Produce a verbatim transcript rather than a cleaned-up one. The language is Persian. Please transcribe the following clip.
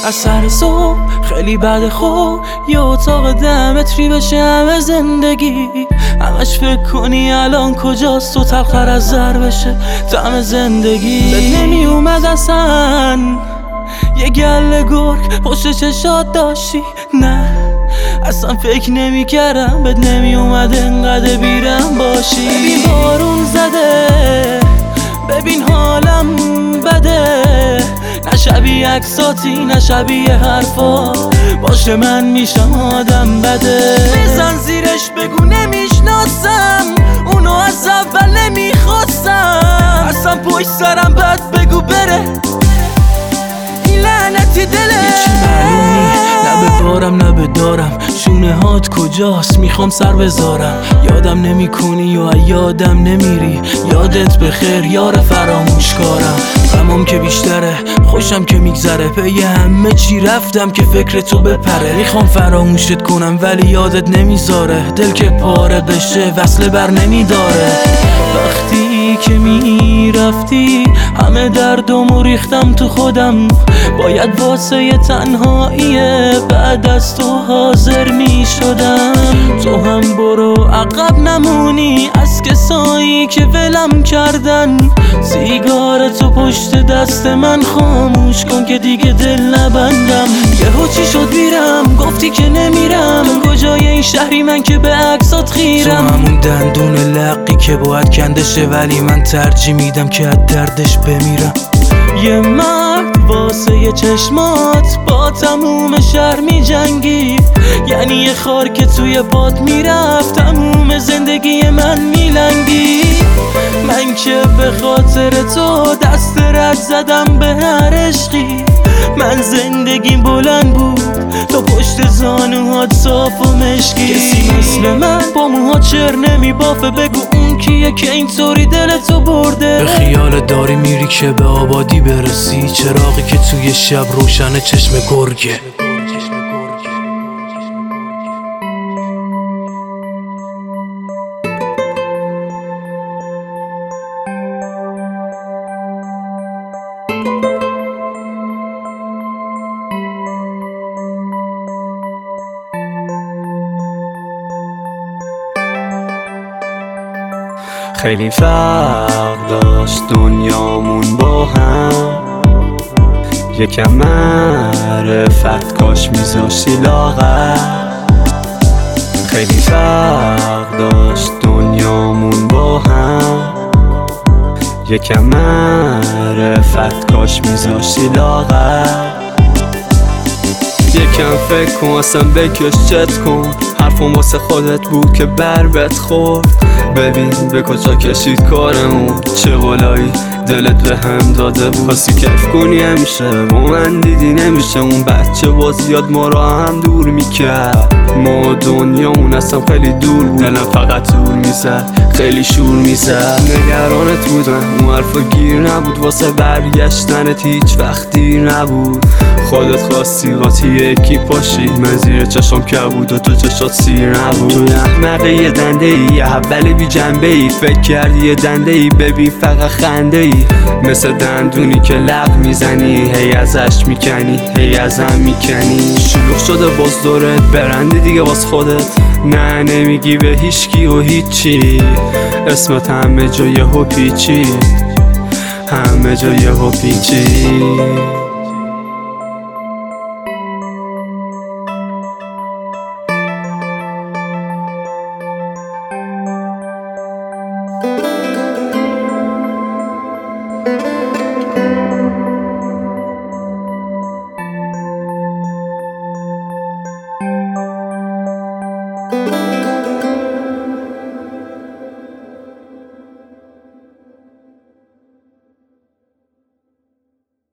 از سر صبح خیلی بعد خوب یه اتاق ده متری بشه همه زندگی، همش فکر کنی الان کجاست و تلخر از زر بشه طعم زندگی. بد نمی اومد اصلا یه گله گرگ پشت چشات داشتی، نه اصلا فکر نمی کردم بد نمی اومد انقدر بیرم باشی. ببین بارون زده، ببین حالم بده، نه شبیه عکساتی نه شبیه حرفا، باشه من میشم آدم بده. بزن زیرش بگو نمیشناسم اونو از اول نمیخواستم، اصلا پشت سرم بد بگو بره این لعنتی دله. هیچی معلوم نی، نه به بارم نه به دارم، شونه هات کجاست میخوام سر بذارم. یادم نمی کنی یا یادم نمیری، یادت بخیر یار فراموشکارم. غمام که بیشتره خوشم که میگذره، پی همه چی رفتم که فکر تو بپره. میخوام فراموشت کنم ولی یادت نمیذاره، دل که پاره بشه وصله بر نمیداره. وقتی که میرفتی همه دردمو ریختم تو خودم، باید واسه یه تنهاییه بعد از تو حاضر میشدم. تو هم برو عقب نمونی از کسایی که ولم کردن، سیگار تو پشت دست من خاموش کن که دیگه دل نبندم. یهو چی شد میرم گفتی که نمیرم، کجای این شهری من که به عکسات خیرم. تو همون دندون لقی که باید کندشه ولی من ترجیح میدم که از دردش بمیرم. یه مرد واسه یه چشمات با تموم شهر می جنگی، یعنی یه خار که توی باد میرفت تموم زندگی من میلنگی. من که به خاطر تو دست رد زدم به هر عشقی، من زندگیم بلند بود تا پشت زانوهات صاف و مشکی. کسی مثل من با موها چر نمی بافه، بگو اون کیه که اینطوری دلتو برده. به خیال داری میری که به آبادی برسی، چراغی که توی شب روشن چشم گرگه. خیلی فرق داشت دنیامون با هم، یکم معرفت کاش میذاشتی لاغر. خیلی فرق داشت دنیامون با هم، یکم معرفت کاش میذاشتی لاغر. یکم فکر کن اصلا بکش چت کن، حرفم واسه خودت بود که بر بت خورد. ببین به کجا کشید کارمون، چه بالایی دلت به هم داده بود. خاصی کیف کنی همیشه با من دیدی نمیشه، اون بچه باز یاد ما را هم دور میکرد. ما دنیامون اصلا خیلی دور بود، دلم فقط دور میزد خیلی شور میزد. نگرانت بودم اون حرفا گیر نبود، واسه برگشتنت هیچ وقت دیر نبود. خودت خواستی قاطی یکی پاشی، من زیر چشم که بود و تو چشات سیر نبود. تو احمقه یه دنده ای یه حبل بی جنبه ای، فکر کردی یه دنده ای ببین فقط خنده ای. مثل دندونی که لب میزنی هی ازش میکنی هی ازم میکنی. شلوغ شده باز دورت برندی دیگه باز خودت، نه نمیگی به هیچکی و هیچی. اسمت همه جا یهو پیچی، همه جا یهو پیچی.